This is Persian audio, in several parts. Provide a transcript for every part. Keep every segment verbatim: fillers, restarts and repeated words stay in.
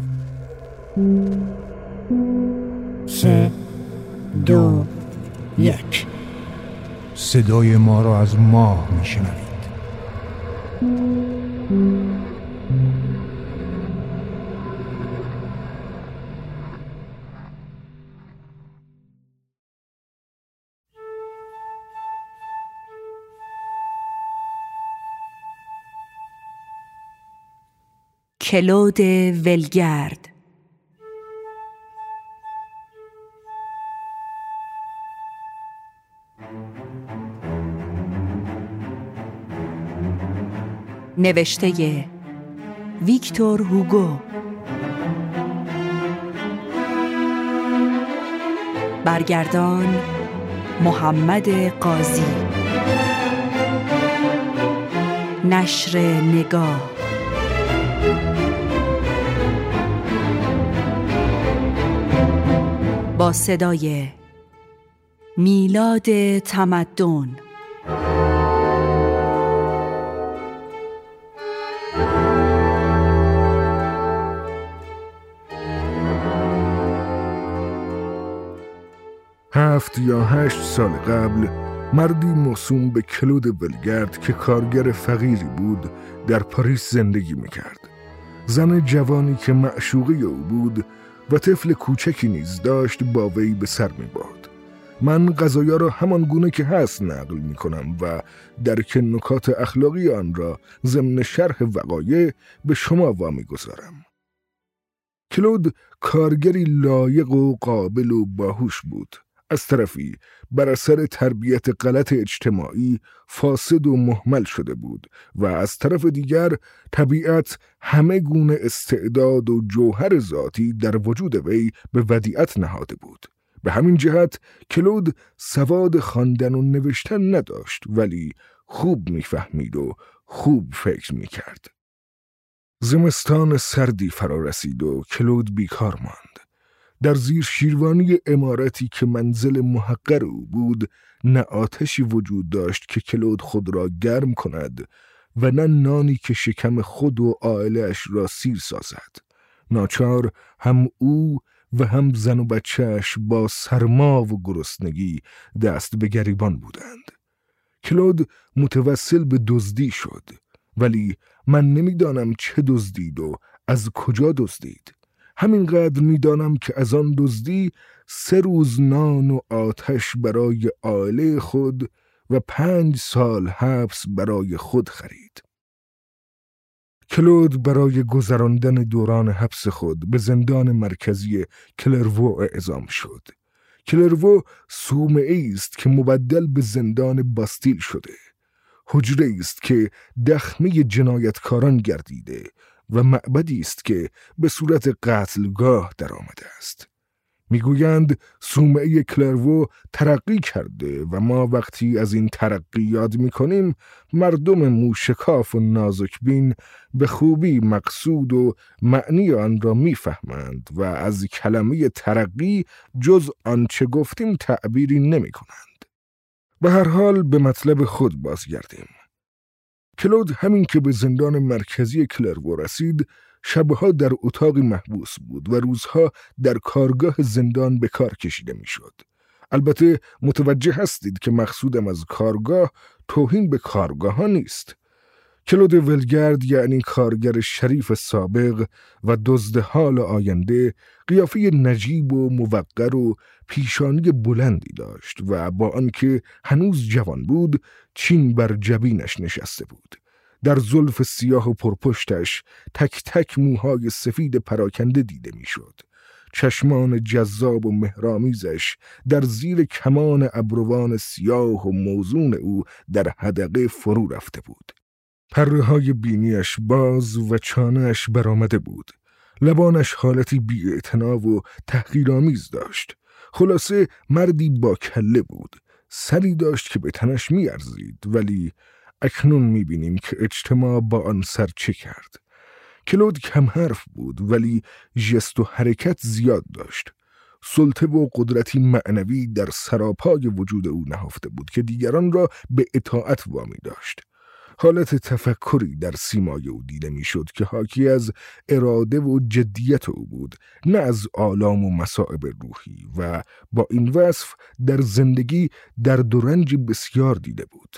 سه دو یک. صدای ما را از ماه میشنوید. کلود ولگرد. نوشته ویکتور هوگو. برگردان محمد قاضی. نشر نگاه. با صدای میلاد تمدن. هفت یا هشت سال قبل مردی موسوم به کلود ولگرد که کارگر فقیری بود در پاریس زندگی میکرد. زن جوانی که معشوقه او بود و طفل کوچکی نیز داشت با وی به سر میبرد. من قضایا را همان گونه که هست نقل میکنم و درک نکات اخلاقی آن را ضمن شرح وقایع به شما وامی گذارم. کلود کارگری لایق و قابل و باهوش بود. از طرفی بر اثر تربیت غلط اجتماعی فاسد و مهمل شده بود و از طرف دیگر طبیعت همه گونه استعداد و جوهر ذاتی در وجود وی به ودیعت نهاده بود. به همین جهت کلود سواد خواندن و نوشتن نداشت، ولی خوب میفهمید و خوب فکر میکرد. زمستان سردی فرا رسید و کلود بیکار ماند. در زیر شیروانی عمارتی که منزل محقر او بود نه آتشی وجود داشت که کلود خود را گرم کند و نه نانی که شکم خود و عائله‌اش را سیر سازد. ناچار هم او و هم زن و بچه‌اش با سرما و گرسنگی دست به گریبان بودند. کلود متوسل به دزدی شد، ولی من نمیدانم چه دزدید و از کجا دزدید. همینقدر میدانم که از آن دزدی سه روز نان و آتش برای عائله خود و پنج سال حبس برای خود خرید. کلود برای گذراندن دوران حبس خود به زندان مرکزی کلرو اعزام شد. کلرو صومعه‌ای است که مبدل به زندان باستیل شده. حجره است که دخمه جنایتکاران گردیده و معبدی است که به صورت قتلگاه در آمده است. میگویند صومعه کلرو ترقی کرده و ما وقتی از این ترقی یاد میکنیم مردم موشکاف و نازکبین به خوبی مقصود و معنی آن را میفهمند و از کلمه ترقی جز آنچه گفتیم تعبیری نمی کنند. به هر حال به مطلب خود بازگردیم. کلود همین که به زندان مرکزی کلرو رسید شبها در اتاقی محبوس بود و روزها در کارگاه زندان به کار کشیده میشد. البته متوجه هستید که مقصودم از کارگاه توهین به کارگاه ها نیست. کلود ولگرد یعنی کارگر شریف سابق و دزد حال آینده قیافه نجیب و موقر و پیشانی بلندی داشت و با آنکه هنوز جوان بود چین بر جبینش نشسته بود. در زلف سیاه و پرپشتش تک تک موهای سفید پراکنده دیده میشد. چشمان جذاب و مهرامیزش در زیر کمان ابروان سیاه و موزون او در حدقه فرو رفته بود. پره های بینیش باز و چانهش برآمده بود. لبانش حالتی بی‌اعتنا و تحقیرآمیز داشت. خلاصه مردی با کله بود. سری داشت که به تنش می‌ارزید، ولی اکنون می‌بینیم که اجتماع با آن سر چه کرد. کلود کم حرف بود ولی ژست و حرکت زیاد داشت. سلطه و قدرتی معنوی در سراپای وجود او نهفته بود که دیگران را به اطاعت وامی داشت. حالت تفکری در سیمای او دیده میشد که حاکی از اراده و جدیت او بود، نه از آلام و مصائب روحی، و با این وصف در زندگی درد و رنج بسیار دیده بود.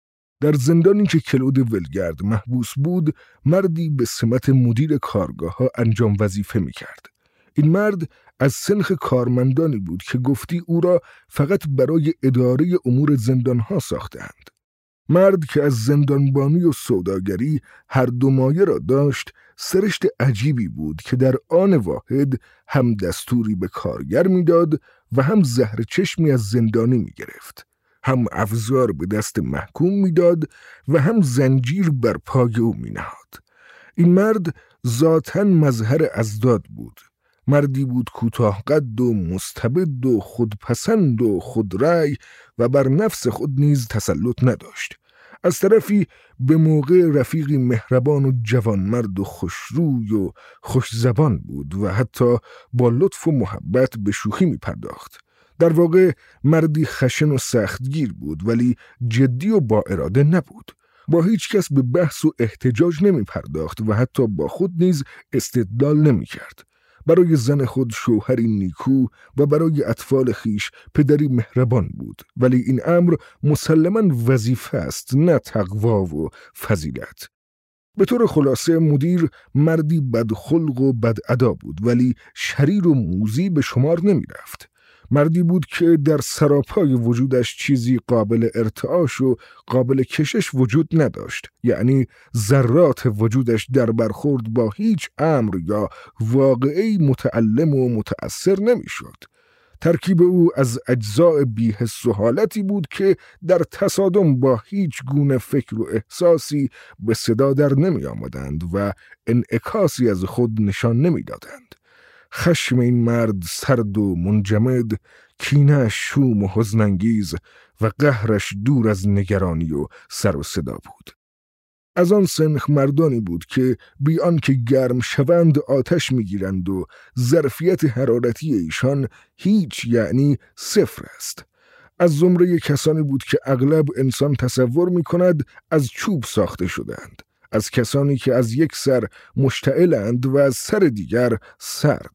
در زندانی که کلود ولگرد محبوس بود، مردی به سمت مدیر کارگاه ها انجام وظیفه می کرد. این مرد از سنخ کارمندانی بود که گفتی او را فقط برای اداره امور زندان ها ساختند. مرد که از زندانبانی و سوداگری هر دو مایه را داشت، سرشت عجیبی بود که در آن واحد هم دستوری به کارگر میداد و هم زهر چشمی از زندانی می گرفت. هم افزار به دست محکوم میداد و هم زنجیر بر پای او می نهاد. این مرد ذاتاً مظهر اضداد بود. مردی بود کوتاه قد و مستبد و خودپسند و خودرأی و بر نفس خود نیز تسلط نداشت. از طرفی به موقع رفیقی مهربان و جوانمرد و خوشروی و خوشزبان بود و حتی با لطف و محبت به شوخی می پرداخت. در واقع مردی خشن و سختگیر بود، ولی جدی و با اراده نبود. با هیچ کس به بحث و احتجاج نمی پرداخت و حتی با خود نیز استدلال نمی کرد. برای زن خود شوهری نیکو و برای اطفال خیش پدری مهربان بود، ولی این امر مسلماً وظیفه است، نه تقوا و فضیلت. به طور خلاصه مدیر مردی بدخلق و بدادا بود، ولی شریر و موذی به شمار نمی رفت. مردی بود که در سراپای وجودش چیزی قابل ارتعاش و قابل کشش وجود نداشت، یعنی ذرات وجودش در برخورد با هیچ امر یا واقعی متعلم و متأثر نمیشد. ترکیب او از اجزاء بی‌حس و حالتی بود که در تصادم با هیچ گونه فکر و احساسی به صدا در نمی آمدند و انعکاسی از خود نشان نمی دادند. خشم این مرد سرد و منجمد، کینه شوم و حزن‌انگیز و قهرش دور از نگرانی و سر و صدا بود. از آن سنخ مردانی بود که بی آنکه گرم شوند آتش میگیرند و ظرفیت حرارتی ایشان هیچ، یعنی صفر است. از زمره کسانی بود که اغلب انسان تصور می کند از چوب ساخته شدند. از کسانی که از یک سر مشتعلند و از سر دیگر سرد.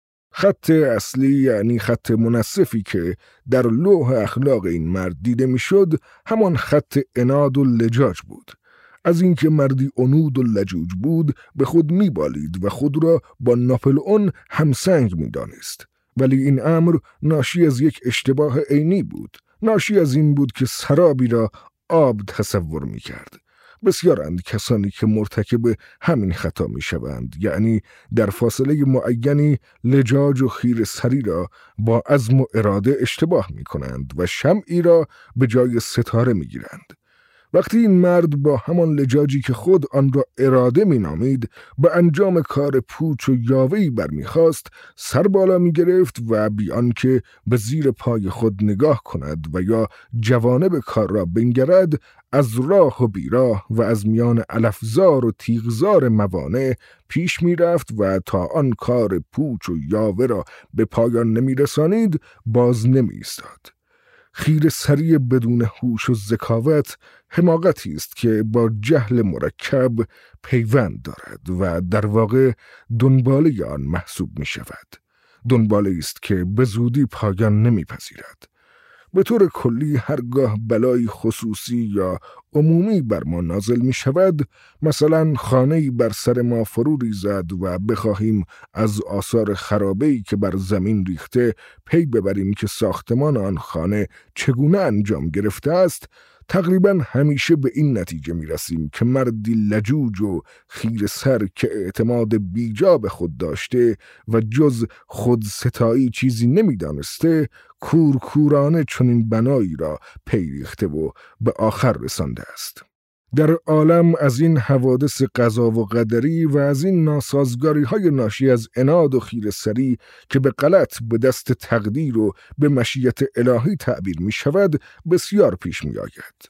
خط اصلی، یعنی خط منصفی که در لوح اخلاق این مرد دیده میشد، همان خط عناد و لجاج بود. از اینکه مردی عنود و لجوج بود به خود میبالید و خود را با ناپلئون همسنگ میدانست. ولی این امر ناشی از یک اشتباه عینی بود. ناشی از این بود که سرابی را آب تصور میکرد. بسیارند کسانی که مرتکب همین خطا می شوند، یعنی در فاصله معینی لجاج و خیر سری را با عزم و اراده اشتباه می کنند و شمعی را به جای ستاره می گیرند. وقتی این مرد با همان لجاجی که خود آن را اراده می نامید به انجام کار پوچ و یاوه‌ای برمیخواست، سر بالا می گرفت و بی آنکه به زیر پای خود نگاه کند و یا جوانب کار را بنگرد، از راه و بیراه و از میان علفزار و تیغزار موانع پیش می رفت و تا آن کار پوچ و یاوه را به پایان نمی رسانید باز نمی ایستاد. خیر سری بدون هوش و ذکاوت حماقتی است که با جهل مرکب پیوند دارد و در واقع دنباله آن محسوب می شود. دنباله است که به زودی پایان نمی پذیرد. به طور کلی هرگاه بلای خصوصی یا عمومی بر ما نازل می شود، مثلا خانه‌ای بر سر ما فرو ریزد و بخواهیم از آثار خرابه‌ای که بر زمین ریخته پی ببریم که ساختمان آن خانه چگونه انجام گرفته است، تقریبا همیشه به این نتیجه می رسیم که مردی لجوج و خیر سر که اعتماد بیجا به خود داشته و جز خود ستایی چیزی نمی دانسته، کورکورانه چنین بنایی را پی ریخته و به آخر رسانده است. در عالم از این حوادث قضا و قدری و از این ناسازگاری های ناشی از عناد و خیره سری که به غلط به دست تقدیر و به مشیت الهی تعبیر می شود بسیار پیش می آید.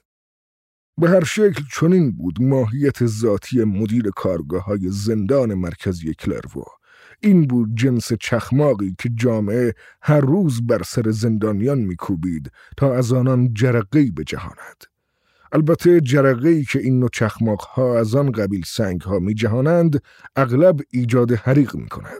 به هر شکل چنین بود ماهیت ذاتی مدیر کارگاه های زندان مرکزی کلروا. این بود جنس چخماقی که جامعه هر روز بر سر زندانیان می کوبید تا از آنان جرقه‌ای بجهاند. البته جرقه‌ای که این نوع چخماق‌ها از آن قبیل سنگ‌ها می‌جهانند اغلب ایجاد حریق می‌کند.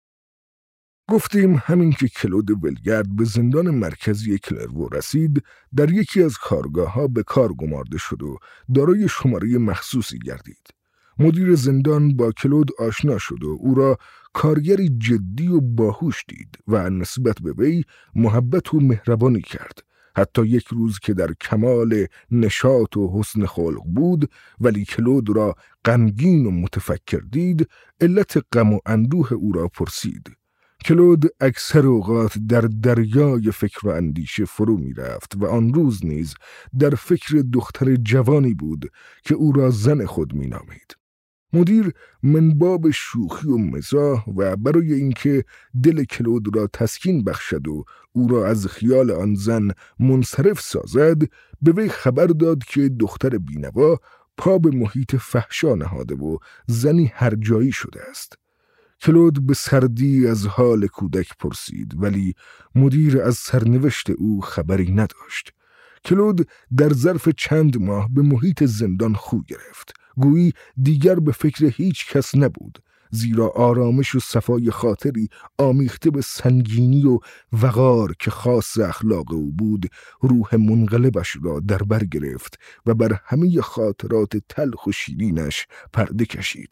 گفتیم همین که کلود ولگرد به زندان مرکزی کلرو رسید، در یکی از کارگاه‌ها به کار گمارده شد و دارای شماره مخصوصی گردید. مدیر زندان با کلود آشنا شد و او را کارگری جدی و باهوش دید و نسبت به وی محبت و مهربانی کرد. حتی یک روز که در کمال نشاط و حسن خلق بود ولی کلود را غمگین و متفکر دید، علت غم و اندوه او را پرسید. کلود اکثر اوقات در دریای فکر و اندیشه فرو می رفت و آن روز نیز در فکر دختر جوانی بود که او را زن خود می نامید. مدیر من باب شوخی و مزاح و برای اینکه دل کلود را تسکین بخشد و او را از خیال آن زن منصرف سازد، به وی خبر داد که دختر بینوا پا به محیط فحشا نهاده و زنی هرجایی شده است. کلود به سردی از حال کودک پرسید ولی مدیر از سرنوشت او خبری نداشت. کلود در ظرف چند ماه به محیط زندان خو گرفت. گویی دیگر به فکر هیچ کس نبود، زیرا آرامش و صفای خاطری آمیخته به سنگینی و وقار که خاص اخلاق او بود روح منقلبش را در بر گرفت و بر همه خاطرات تلخ و شیرینش پرده کشید.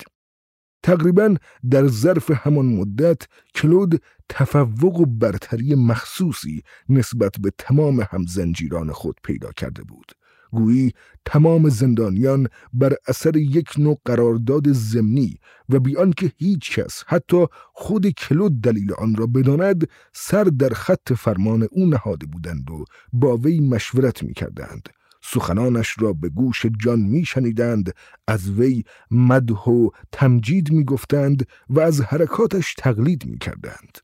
تقریباً در ظرف همان مدت کلود تفوق و برتری مخصوصی نسبت به تمام همزنجیران خود پیدا کرده بود. گویی تمام زندانیان بر اثر یک نوع قرارداد ضمنی و بی آنکه هیچ کس حتی خود کلود دلیل آن را بداند سر در خط فرمان او نهاده بودند و با وی مشورت می کردند. سخنانش را به گوش جان می شنیدند، از وی مدح و تمجید می گفتند و از حرکاتش تقلید می کردند.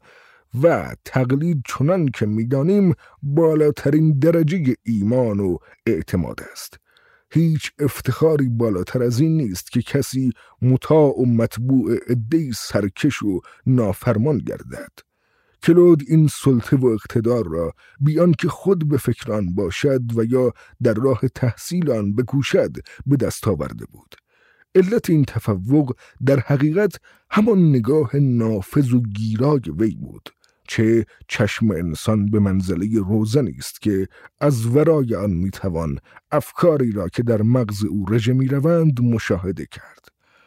و تقلید چنان که می دانیم بالاترین درجه ایمان و اعتماد است. هیچ افتخاری بالاتر از این نیست که کسی مطاع و متبوع عده‌ای سرکش و نافرمان گردد. کلود این سلطه و اقتدار را بیان که خود به فکر آن باشد و یا در راه تحصیل آن بکوشد به دست آورده بود. علت این تفوق در حقیقت همان نگاه نافذ و گیرای وی بود. چه چشم انسان به منزله روزنی است که از ورای آن میتوان افکاری را که در مغز او رژه میروند مشاهده کرد.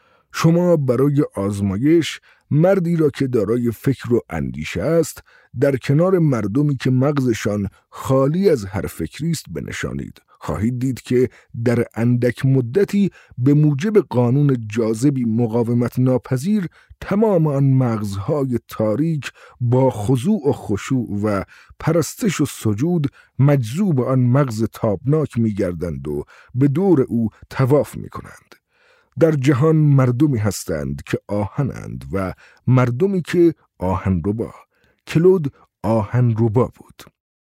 شما برای آزمایش مردی را که دارای فکر و اندیشه است در کنار مردمی که مغزشان خالی از هر فکری است بنشانید. خواهید دید که در اندک مدتی به موجب قانون جاذبی مقاومت ناپذیر تمام آن مغزهای تاریک با خضوع و خشوع و پرستش و سجود مجذوب آن مغز تابناک می‌گردند و به دور او طواف می‌کنند. در جهان مردمی هستند که آهنند و مردمی که آهنربا. کلود آهنربا بود.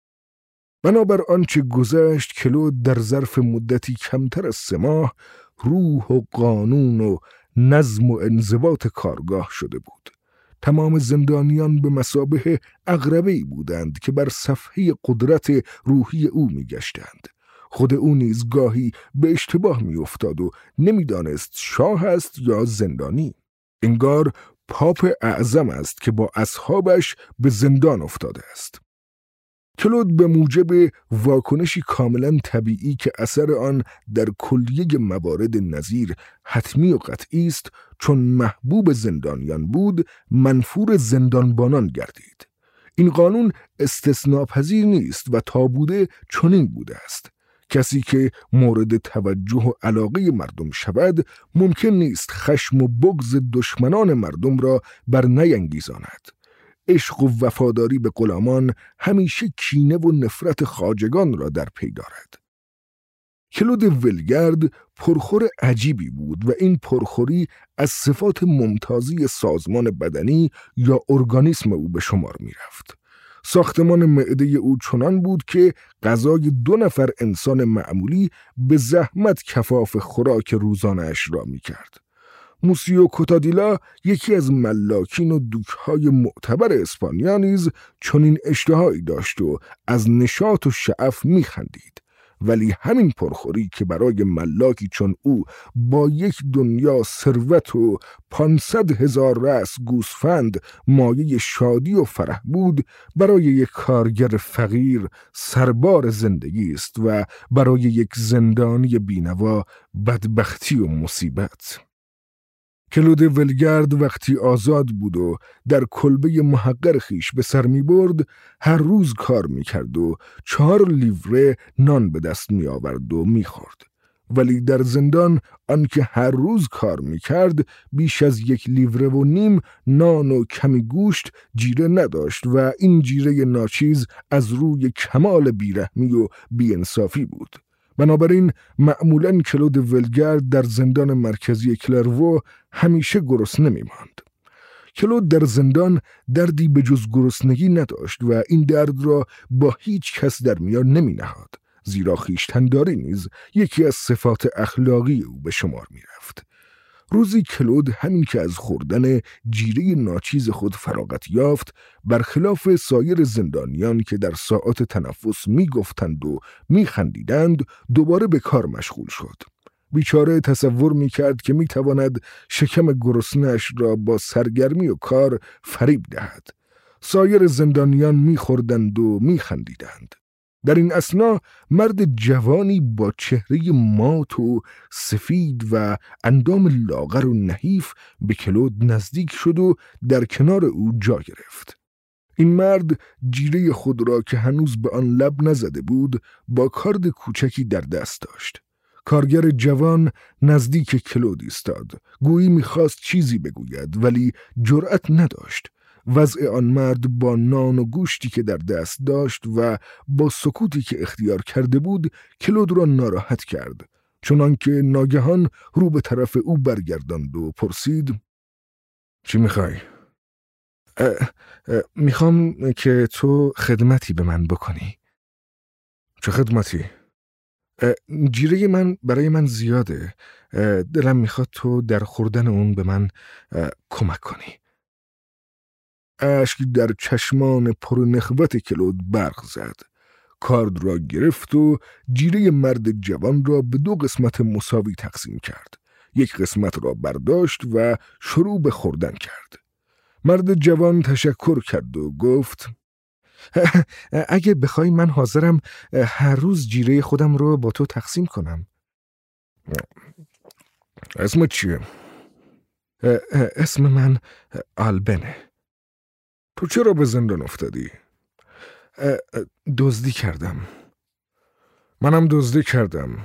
بنابر آنچه گذشت کلود در ظرف مدتی کمتر از سه ماه روح و قانون و نظم و انضباط کارگاه شده بود. تمام زندانیان به مثابه عقربه‌ای بودند که بر صفحه قدرت روحی او می‌گشتند. خود او نیز گاهی به اشتباه می افتاد و نمی دانست شاه است یا زندانی. انگار پاپ اعظم است که با اصحابش به زندان افتاده است. کلود به موجب واکنشی کاملا طبیعی که اثر آن در کلیه موارد نظیر حتمی و قطعی است، چون محبوب زندانیان بود منفور زندانبانان گردید. این قانون استثناپذیر نیست و تا بوده چنین بوده است. کسی که مورد توجه و علاقه مردم شود ممکن نیست خشم و بغض دشمنان مردم را بر نینگیزاند. عشق و وفاداری به غلامان همیشه کینه و نفرت خواجگان را در پی دارد. کلود ولگرد پرخور عجیبی بود و این پرخوری از صفات ممتازی سازمان بدنی یا ارگانیسم او به شمار می رفت. ساختمان معده او چنان بود که غذای دو نفر انسان معمولی به زحمت کفاف خوراک روزانه‌اش را می کرد. موسیو کوتادیلا یکی از ملاکین و دوک‌های معتبر اسپانیا نیز چنین اشتهایی داشت و از نشاط و شعف می خندید. ولی همین پرخوری که برای ملاکی چون او با یک دنیا ثروت و پانصد هزار رأس گوسفند مایه شادی و فرح بود، برای یک کارگر فقیر سربار زندگی است و برای یک زندانی بینوا بدبختی و مصیبت. کلود ولگرد وقتی آزاد بود و در کلبه محقر خیش به سر می برد، هر روز کار می کرد و چهار لیوره نان به دست می آورد و می خورد. ولی در زندان آنکه هر روز کار می کرد بیش از یک لیوره و نیم نان و کمی گوشت جیره نداشت و این جیره ناچیز از روی کمال بیرحمی و بی‌انصافی بود. بنابراین معمولاً کلود ولگرد در زندان مرکزی کلروو همیشه گرسنه می‌ماند. کلود در زندان دردی به جز گرسنگی نداشت و این درد را با هیچ کس در میان نمی‌نهاد، زیرا خویشتن‌داری نیز یکی از صفات اخلاقی او به شمار می‌رفت. روزی کلود همین که از خوردن جیره ناچیز خود فراغت یافت، برخلاف سایر زندانیان که در ساعات تنفس می گفتند و می خندیدند، دوباره به کار مشغول شد. بیچاره تصور می کرد که می تواند شکم گرسنه‌اش را با سرگرمی و کار فریب دهد. سایر زندانیان می خوردند و می خندیدند. در این اثنا مرد جوانی با چهره مات و سفید و اندام لاغر و نحیف به کلود نزدیک شد و در کنار او جا گرفت. این مرد جیره خود را که هنوز به آن لب نزده بود با کارد کوچکی در دست داشت. کارگر جوان نزدیک کلود ایستاد، گویی می‌خواست چیزی بگوید ولی جرأت نداشت. وضع آن مرد با نان و گوشتی که در دست داشت و با سکوتی که اختیار کرده بود کلود را ناراحت کرد، چنانکه ناگهان رو به طرف او برگرداند و پرسید: چی میخوای؟ میخوام که تو خدمتی به من بکنی. چه خدمتی؟ جیره من برای من زیاده، دلم میخواد تو در خوردن اون به من کمک کنی. اشک در چشمان پر نخوت کلود برق زد. کارد را گرفت و جیره مرد جوان را به دو قسمت مساوی تقسیم کرد. یک قسمت را برداشت و شروع به خوردن کرد. مرد جوان تشکر کرد و گفت: اگه بخوای من حاضرم هر روز جیره خودم رو با تو تقسیم کنم. اسمت چیه؟ اسم من آلبنه. تو چرا به زندان افتادی؟ دزدی کردم. منم دزدی کردم.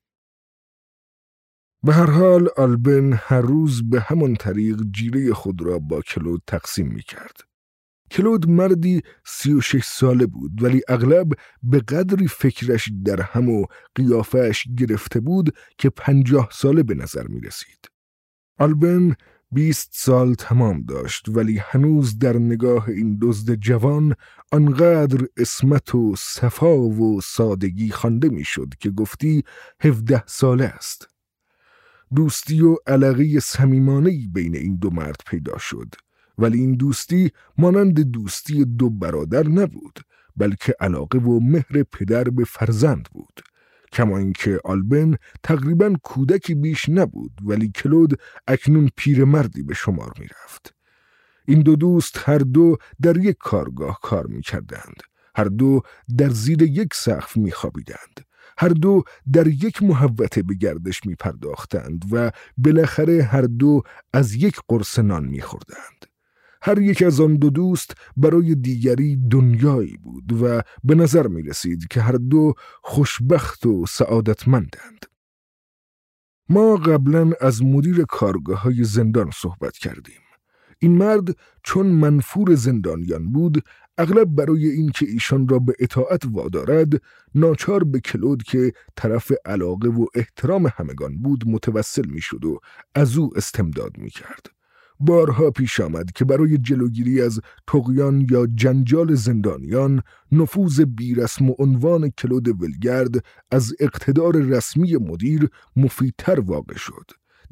به هر حال آلبن هر روز به همان طریق جیره خود را با کلود تقسیم می کرد. کلود مردی سی و شش ساله بود ولی اغلب به قدری فکرش در هم و قیافش گرفته بود که پنجاه ساله به نظر می رسید. آلبن بیست سال تمام داشت ولی هنوز در نگاه این دزد جوان آنقدر عصمت و صفا و سادگی خوانده میشد که گفتی هفده ساله است. دوستی و علاقه صمیمانه‌ای بین این دو مرد پیدا شد، ولی این دوستی مانند دوستی دو برادر نبود، بلکه علاقه و مهر پدر به فرزند بود. کما اینکه آلبن تقریباً کودکی بیش نبود ولی کلود اکنون پیرمردی به شمار می رفت. این دو دوست هر دو در یک کارگاه کار می کردند. هر دو در زیر یک سقف می خوابیدند. هر دو در یک محوطه به گردش می پرداختند و بالاخره هر دو از یک قرص نان می خوردند. هر یک از آن دو دوست برای دیگری دنیایی بود و به نظر می رسید که هر دو خوشبخت و سعادتمندند. ما قبلا از مدیر کارگاه‌های زندان صحبت کردیم. این مرد چون منفور زندانیان بود، اغلب برای اینکه ایشان را به اطاعت وادارد، ناچار به کلود که طرف علاقه و احترام همگان بود متوسل می شد و از او استمداد می کرد. بارها پیش آمد که برای جلوگیری از طغیان یا جنجال زندانیان نفوذ بیرسم و عنوان کلود ولگرد از اقتدار رسمی مدیر مفیدتر واقع شد.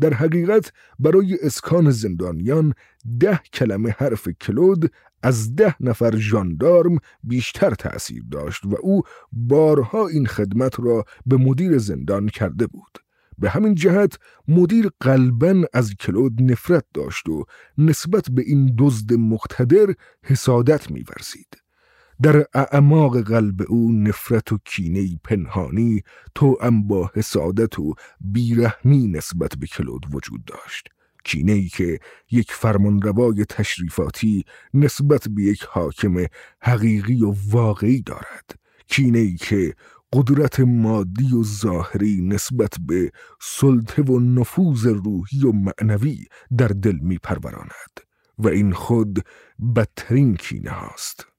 در حقیقت برای اسکان زندانیان ده کلمه حرف کلود از ده نفر ژاندارم بیشتر تأثیر داشت و او بارها این خدمت را به مدیر زندان کرده بود. به همین جهت مدیر قلباً از کلود نفرت داشت و نسبت به این دزد مقتدر حسادت می‌ورزید. در اعماق قلب او نفرت و کینه‌ای پنهانی توأم با حسادت و بیرحمی نسبت به کلود وجود داشت. کینه‌ای که یک فرمانروای تشریفاتی نسبت به یک حاکم حقیقی و واقعی دارد. کینه‌ای که قدرت مادی و ظاهری نسبت به سلطه و نفوذ روحی و معنوی در دل می پروراند و این خود بدترین کینه هاست.